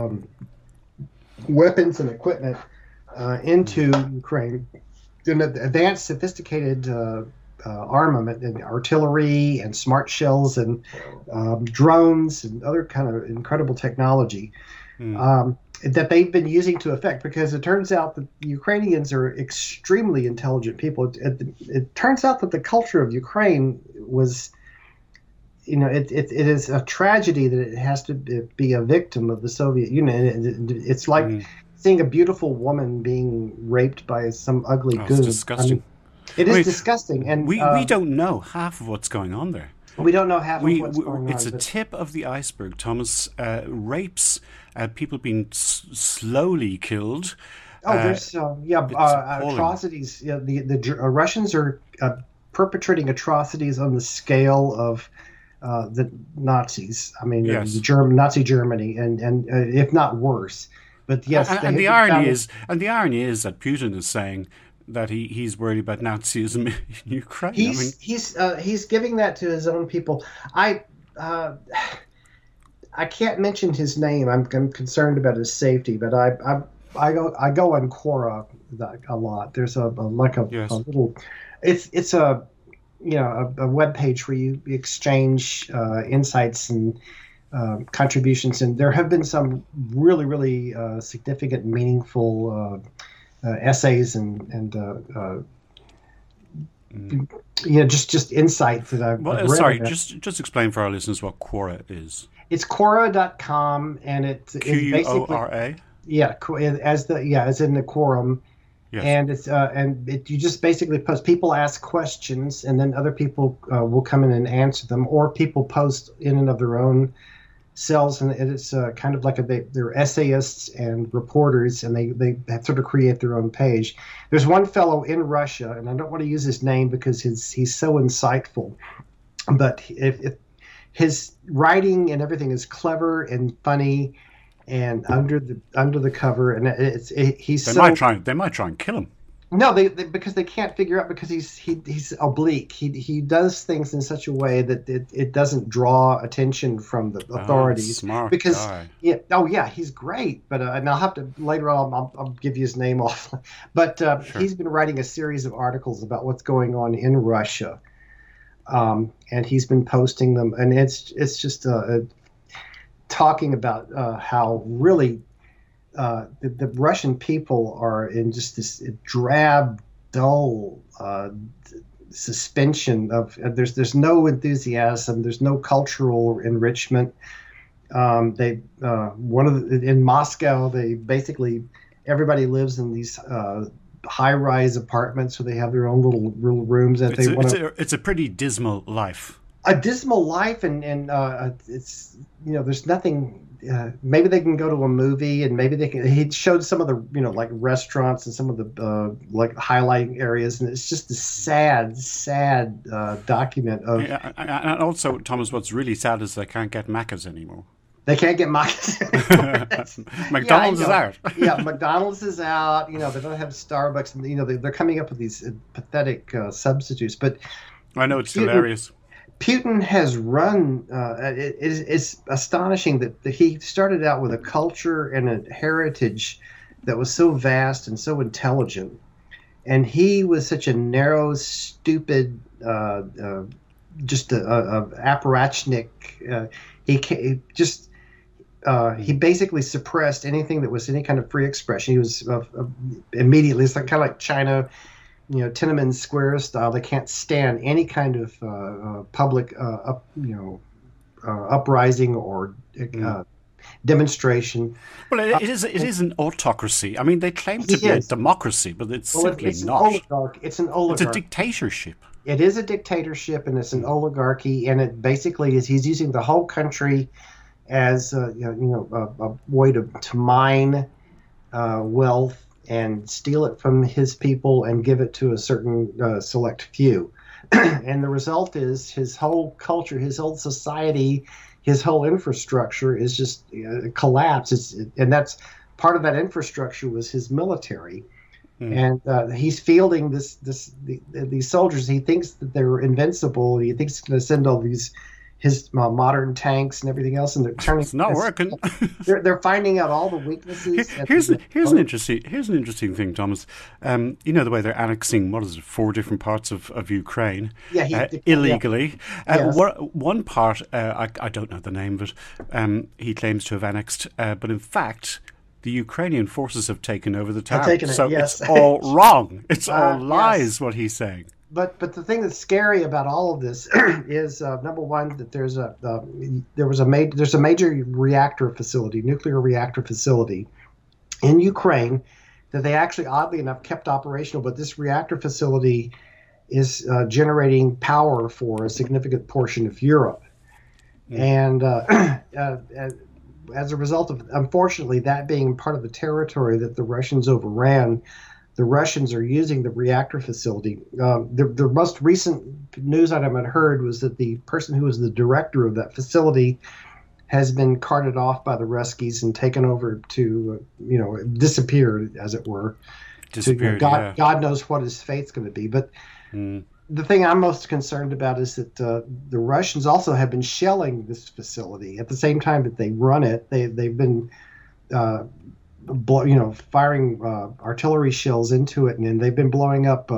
weapons and equipment into Ukraine. Advanced, sophisticated armament and artillery and smart shells and drones and other kind of incredible technology that they've been using to effect, because it turns out that the Ukrainians are extremely intelligent people. It turns out that the culture of Ukraine was, it is a tragedy that it has to be a victim of the Soviet Union. It's like seeing a beautiful woman being raped by some ugly goon. It's disgusting. It is disgusting, and we don't know half of what's going on there. We don't know half of what's going on. It's a tip of the iceberg, Thomas. Rapes, people being slowly killed. There's atrocities. The Russians are perpetrating atrocities on the scale of the Nazis. I mean, Nazi Germany, and if not worse. But yes, and the irony is that Putin is saying that he's worried about Nazism in Ukraine. He's giving that to his own people. I can't mention his name. I'm concerned about his safety, but I go on Quora a lot. There's a little. It's a web page where you exchange insights and contributions, and there have been some really, really significant, meaningful essays and just insights that I've read. Sorry, just explain for our listeners what Quora is. It's Quora.com, and it's basically Quora. Yeah, as in the quorum. Yes. And you just basically post. People ask questions, and then other people will come in and answer them, or people post in and of their own selves, and it's kind of like they're essayists and reporters, and they have sort of create their own page. There's one fellow in Russia, and I don't want to use his name because he's so insightful, but if his writing and everything is clever and funny and under the cover, and they might try and kill him. No, they because they can't figure out, because he's oblique. He does things in such a way that it doesn't draw attention from the authorities. Smart because guy. He's great. But and I'll have to later on. I'll give you his name off. But sure. He's been writing a series of articles about what's going on in Russia, and he's been posting them, and it's just talking about how really. The Russian people are in just this drab, dull suspension of. There's no enthusiasm. There's no cultural enrichment. In Moscow, they basically everybody lives in these high-rise apartments where they have their own little rooms that It's a pretty dismal life. A dismal life, and it's there's nothing. Maybe they can go to a movie, and maybe they can. He showed some of the like restaurants and some of the like highlighting areas, and it's just a sad document of. Yeah, and also, Thomas, what's really sad is they can't get Macca's anymore. They can't get Macca's. McDonald's is out. Yeah, McDonald's is out. They don't have Starbucks, and they're coming up with these pathetic substitutes. But I know it's hilarious. Putin has run. It's astonishing that he started out with a culture and a heritage that was so vast and so intelligent, and he was such a narrow, stupid, just a apparatchik. He basically suppressed anything that was any kind of free expression. He was immediately. It's kind of like China. Tiananmen Square style. They can't stand any kind of public, uprising or demonstration. Well, it is an autocracy. I mean, they claim to be a democracy, but it's simply not. It's an oligarchy. It's a dictatorship. It is a dictatorship, and it's an oligarchy, and it basically is. He's using the whole country as a way to mine wealth and steal it from his people and give it to a certain select few. And the result is his whole culture, his whole society, his whole infrastructure is just collapsed. And that's part of that infrastructure was his military. And he's fielding these soldiers. He thinks that they're invincible. He thinks he's going to send all his modern tanks and everything else, and they're turning. It's not working. They're finding out all the weaknesses. Here's an interesting thing, Thomas. The way they're annexing 4 different parts of Ukraine illegally. Yes. One part I don't know the name of it. He claims to have annexed, but in fact. The Ukrainian forces have taken over the town. It's all wrong. It's all lies, yes. What he's saying. But the thing that's scary about all of this is number one that there's a major reactor facility, nuclear reactor facility in Ukraine that they actually oddly enough kept operational. But this reactor facility is generating power for a significant portion of Europe, and as a result of, unfortunately, that being part of the territory that the Russians overran, the Russians are using the reactor facility. The most recent news item I'd heard was that the person who was the director of that facility has been carted off by the Ruskies and taken over to, disappeared, as it were. Disappeared, God knows what his fate's going to be. But the thing I'm most concerned about is that the Russians also have been shelling this facility at the same time that they run it. They've been, firing artillery shells into it, and they've been blowing up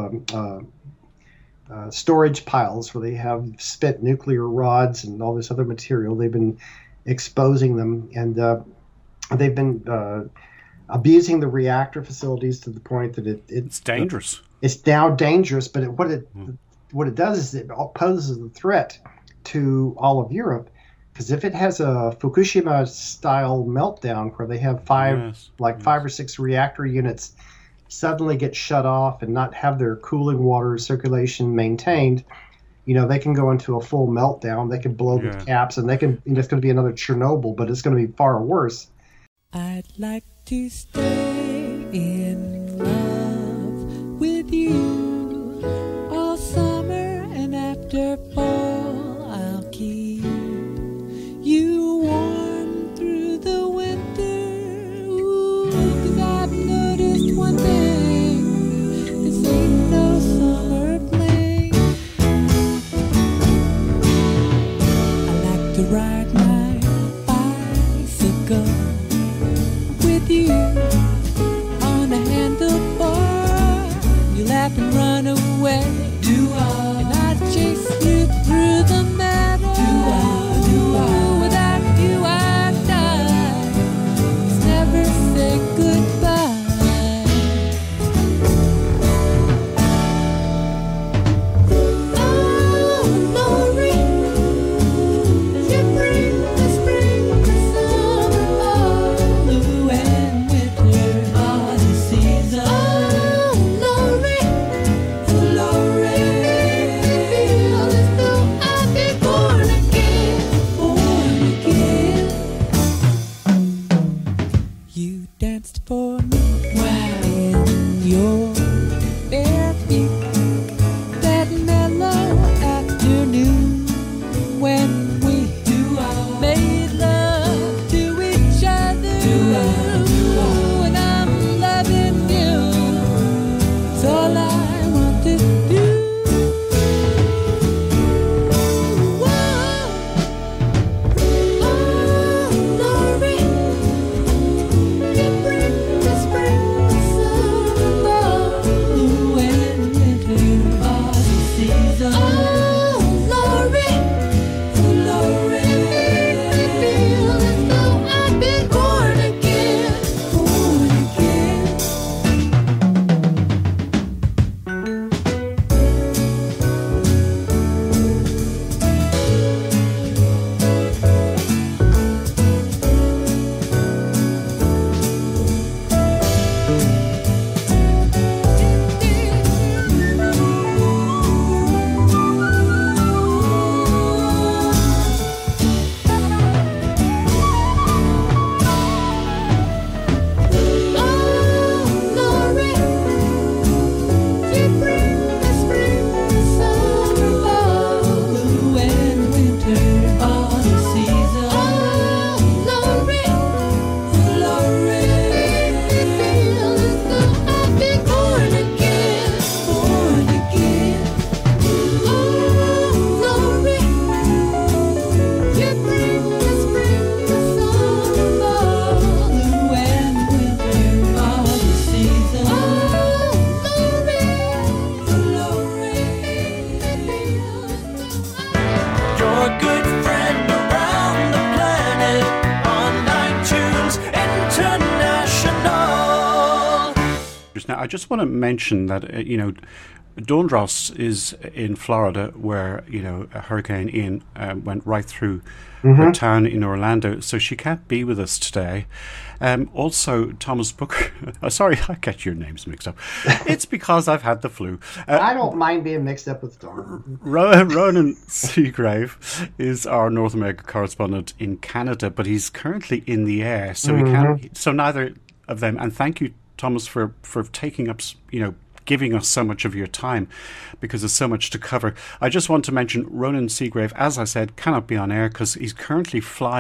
storage piles where they have spent nuclear rods and all this other material. They've been exposing them, and they've been abusing the reactor facilities to the point that it's dangerous. It's now dangerous, but what it does is it poses a threat to all of Europe, because if it has a Fukushima-style meltdown where they have five or six reactor units suddenly get shut off and not have their cooling water circulation maintained, they can go into a full meltdown. They can blow the caps, and it's going to be another Chernobyl, but it's going to be far worse. I'd like to stay in love with you all summer, and after fall I'll keep you warm through the winter. Ooh, 'cause I've noticed one thing, this ain't no summer fling. I like to ride my bicycle with you on a handlebar. You laugh and run away. Do I? And I chase you through the meadow. Do I? Do I? Without you I die. Let's never say goodbye. Oh, Lori, you bring the spring, the summer, fall, blue and winter, all the season. Oh, Lori, feel as though I've been born again. You danced for me in your bare feet that mellow afternoon when we made love to each other. And I'm loving you. It's all I want to do. Whoa. Oh, Lori, you bring the spring, the summer, fall, blue and winter, all the seasons. Oh, Lori, feel as though I've been born again. Oh, Lori, you bring the spring, the summer, fall, blue and winter, all the seasons. Oh, Lori, feel as though I've been born again. Oh, Lori, you bring the spring, the summer, fall, blue and winter, all the seasons. Oh, Lori, You're a good friend around the planet on iTunes International. Now, I just want to mention that, Dondros is in Florida, where, Hurricane Ian went right through her town in Orlando, so she can't be with us today. Also, Thomas Booker. Sorry, I get your names mixed up. It's because I've had the flu. I don't mind being mixed up with Dawn. Ronan Seagrave is our North America correspondent in Canada, but he's currently in the air, so we can't. So neither of them. And thank you, Thomas, for taking up, giving us so much of your time, because there's so much to cover. I just want to mention Ronan Seagrave, as I said, cannot be on air because he's currently flying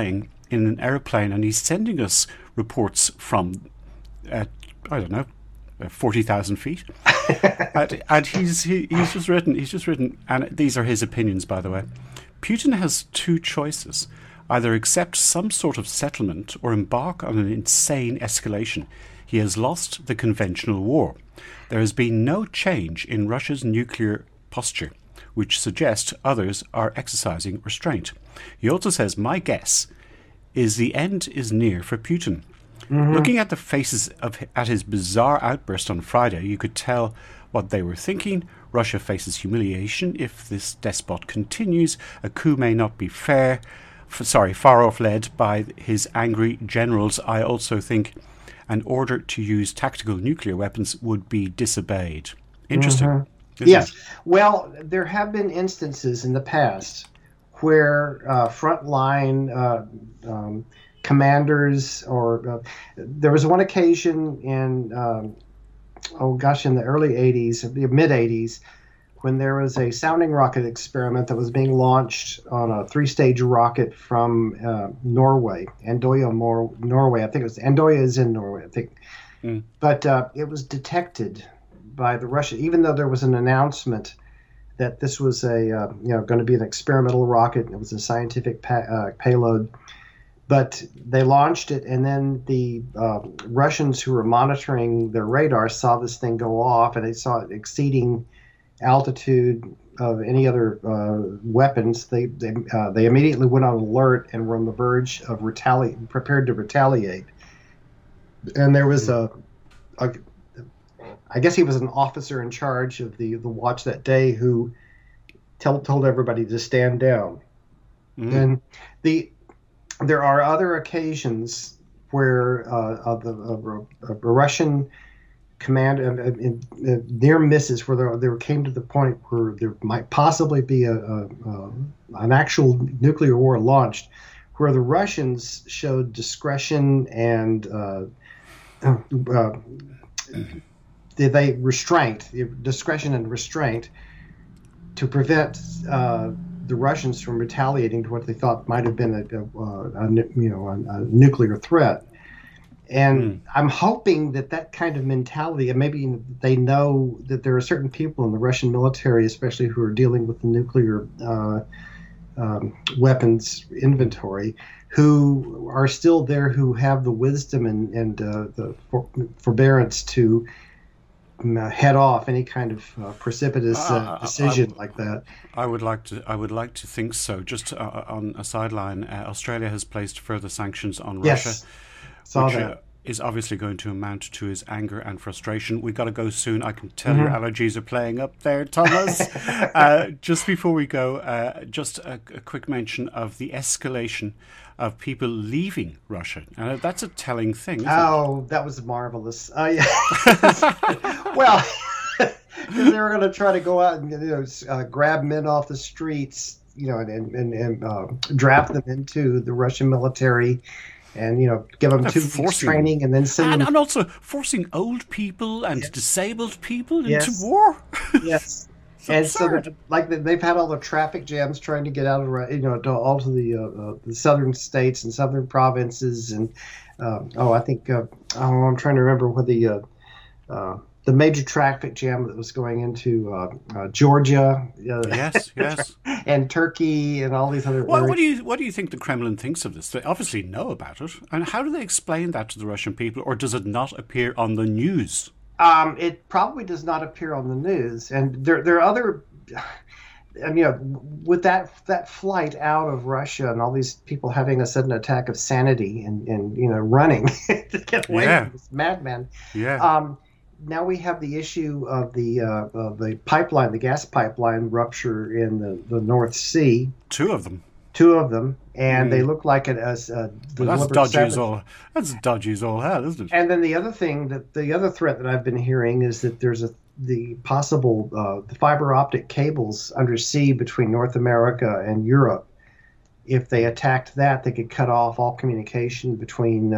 in an airplane, and he's sending us reports from, I don't know, 40,000 feet. And he's just written, and these are his opinions, by the way. Putin has two choices: either accept some sort of settlement or embark on an insane escalation. He has lost the conventional war. There has been no change in Russia's nuclear posture, which suggests others are exercising restraint. He also says, my guess is the end is near for Putin. Mm-hmm. Looking at the faces at his bizarre outburst on Friday, you could tell what they were thinking. Russia faces humiliation if this despot continues. A coup may not be far off led by his angry generals. I also think an order to use tactical nuclear weapons would be disobeyed. Interesting. Mm-hmm. Yes. Well, there have been instances in the past where frontline commanders, or there was one occasion in, in the early 80s, the mid 80s, when there was a sounding rocket experiment that was being launched on a 3-stage rocket from Norway, Andoya, Norway. I think it was Andoya is in Norway, I think. Mm. But it was detected by the Russian, even though there was an announcement that this was going to be an experimental rocket and it was a scientific payload. But they launched it, and then the Russians who were monitoring their radar saw this thing go off, and they saw it exceeding altitude of any other weapons. They immediately went on alert and were on the verge of prepared to retaliate. And there was I guess he was an officer in charge of the watch that day who told everybody to stand down. Mm-hmm. And there are other occasions where a Russian command near misses, where there came to the point where there might possibly be an actual nuclear war launched, where the Russians showed discretion and discretion and restraint to prevent the Russians from retaliating to what they thought might have been a nuclear threat. And I'm hoping that kind of mentality, and maybe they know that there are certain people in the Russian military, especially who are dealing with the nuclear weapons inventory, who are still there, who have the wisdom and the forbearance to head off any kind of precipitous decision like that. I would like to think so. Just on a sideline, Australia has placed further sanctions on Russia. Yes. Which is obviously going to amount to his anger and frustration. We've got to go soon. I can tell your allergies are playing up there, Thomas. Just before we go, just a quick mention of the escalation of people leaving Russia. That's a telling thing, isn't it? That was marvelous. Yeah. Well, because they were going to try to go out and grab men off the streets, and draft them into the Russian military. And give them 2 weeks training, and then send them. And also forcing old people and disabled people into war. Yes, and absurd. So they've had all the traffic jams trying to get out of all to the southern states and southern provinces, and I think I'm trying to remember what the major traffic jam that was going into Georgia, yes, and Turkey, and all these other. Well, what do you think the Kremlin thinks of this? They obviously know about it, and how do they explain that to the Russian people, or does it not appear on the news? It probably does not appear on the news, and there are other. With that flight out of Russia and all these people having a sudden attack of sanity and running to get away from this madman. Yeah. Now we have the issue of the pipeline, the gas pipeline rupture in the North Sea. 2 of them. 2 of them, and they look like it as that's dodgy as all. That's dodgy as all hell, isn't it? And then the other threat that I've been hearing is that there's the possible the fiber optic cables under sea between North America and Europe. If they attacked that, they could cut off all communication between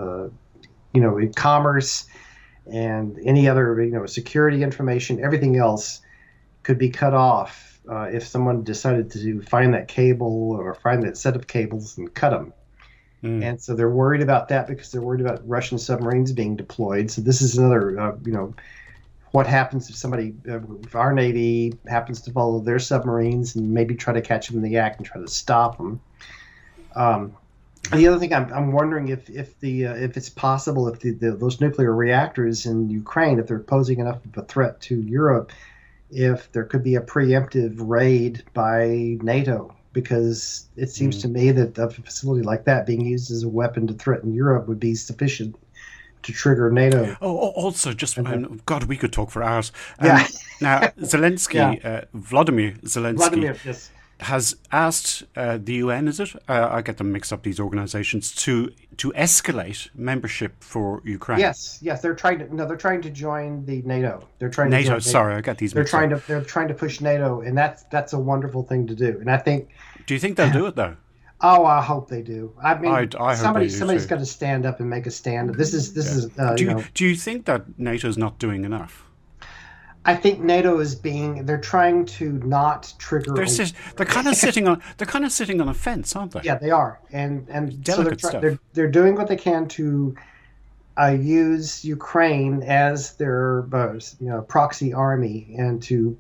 commerce and any other security information. Everything else could be cut off if someone decided to find that cable or find that set of cables and cut them. And so they're worried about that because they're worried about Russian submarines being deployed. So this is another, what happens if our Navy happens to follow their submarines and maybe try to catch them in the act and try to stop them. The other thing I'm wondering if it's possible if those nuclear reactors in Ukraine, if they're posing enough of a threat to Europe, if there could be a preemptive raid by NATO. Because it seems to me that a facility like that being used as a weapon to threaten Europe would be sufficient to trigger NATO. Oh, also, just God, we could talk for hours. Yeah. Now, Zelensky, Vladimir Zelensky, Yes. has asked the UN, is it? I get them mixed up, these organizations, to escalate membership for Ukraine. Yes, they're trying to join the NATO. They're trying NATO. to join Sorry, I got these mixed up. They're trying to push NATO, and that's a wonderful thing to do. And I think. Do you think they'll do it though? Oh, I hope they do. I mean, I hope somebody's got to stand up and make a stand. This is. Do you think that NATO's not doing enough? I think NATO is they're trying to not trigger. They're kind of sitting on a fence, aren't they? Yeah, they are, and delicate so stuff. They're doing what they can to use Ukraine as their proxy army and to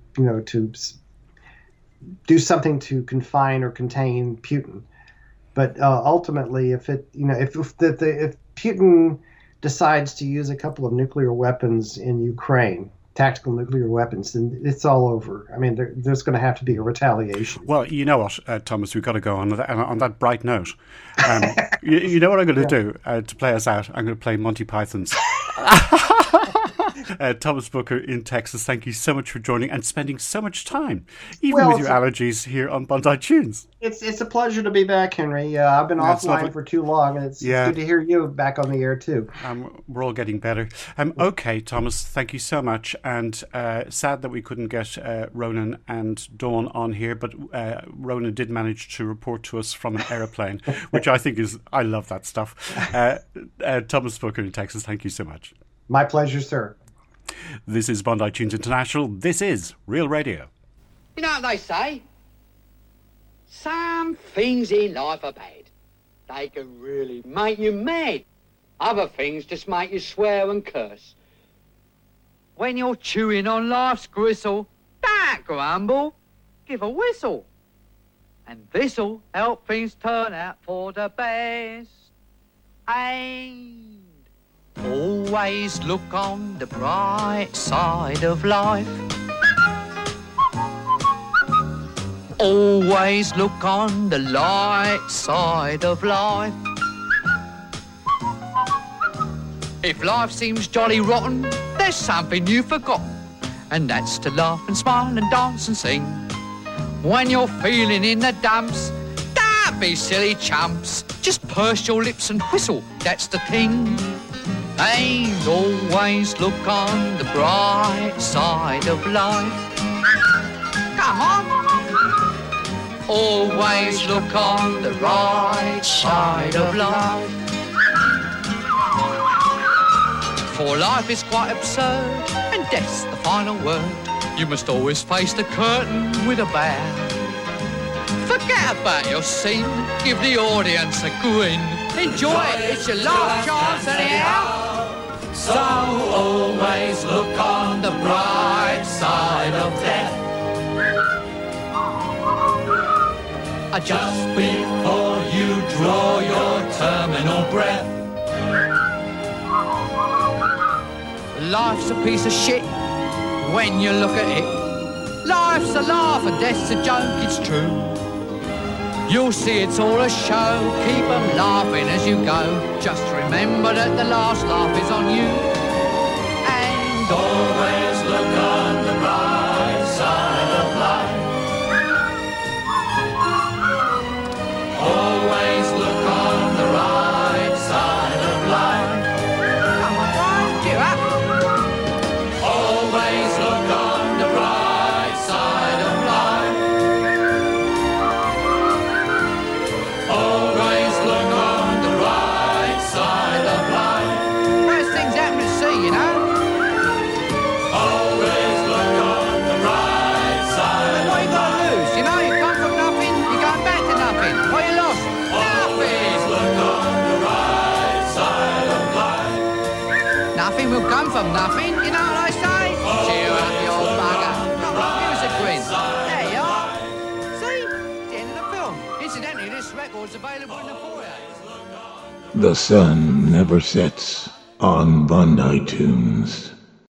do something to confine or contain Putin. But ultimately, if Putin decides to use a couple of nuclear weapons in Ukraine, tactical nuclear weapons, then it's all over. I mean, there's going to have to be a retaliation. Well, you know what, Thomas, we've got to go on that bright note. You know what I'm going to do to play us out? I'm going to play Monty Python's. Thomas Booker in Texas, thank you so much for joining and spending so much time, even with your allergies, here on Bondi Tunes. It's a pleasure to be back, Henry. I've been offline for too long, and it's good to hear you back on the air, too. We're all getting better. Okay, Thomas, thank you so much. And sad that we couldn't get Ronan and Dawn on here, but Ronan did manage to report to us from an aeroplane, which I think I love that stuff. Thomas Booker in Texas, thank you so much. My pleasure, sir. This is Bondi Tunes International. This is Real Radio. You know what they say? Some things in life are bad. They can really make you mad. Other things just make you swear and curse. When you're chewing on life's gristle, don't grumble, give a whistle. And this'll help things turn out for the best. And always look on the bright side of life. Always look on the light side of life. If life seems jolly rotten, there's something you've forgotten, and that's to laugh and smile and dance and sing. When you're feeling in the dumps, don't be silly chumps. Just purse your lips and whistle, that's the thing. And always look on the bright side of life. Come on. Always look on the right side of life. For life is quite absurd, and death's the final word. You must always face the curtain with a bow. Forget about your scene, give the audience a grin. Enjoy it, it's your last chance anyhow. So always look on the bright side of death. Just before you draw your terminal breath. Life's a piece of shit when you look at it. Life's a laugh and death's a joke, it's true. You'll see it's all a show, keep 'em laughing as you go. Just remember that the last laugh is on you. And always look on the right side of life. Always look on the right side of life. Come on, Brian, cheer up. Always look on the right side of life. Always look on the right side of life. As things happen, You know what I say? Cheer up, you old bugger. Come on, give us a grin. There you are. See? It's the end of the film. Incidentally, this record's available in the foyer. The sun never sets on Bondi Tunes.